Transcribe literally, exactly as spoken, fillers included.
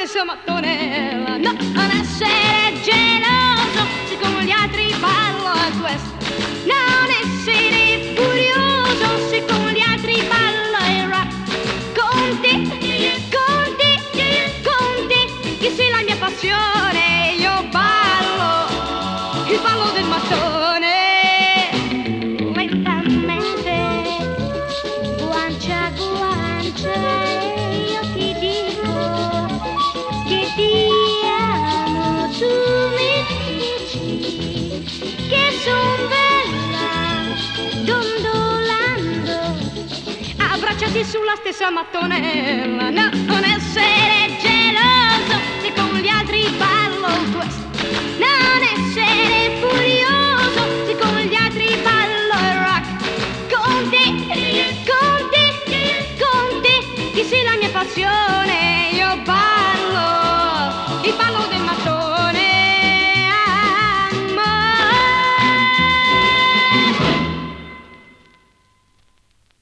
stessa mattonella. No, non essere geloso se con gli altri ballo è questo. Non essere furioso se con gli altri ballo è rock. Con te, con te, con te, che sei la mia passione. Io ballo, il ballo del mattone. Lentamente, guancia a guancia, io ti dico che ti amo. Tu mi dici che son bella, dondolando, abbracciati sulla stessa mattonella. No, non essere geloso se con gli altri ballo questo. Non essere furioso se con gli altri ballo il rock. Con te, con te, con te, che sei la mia passione.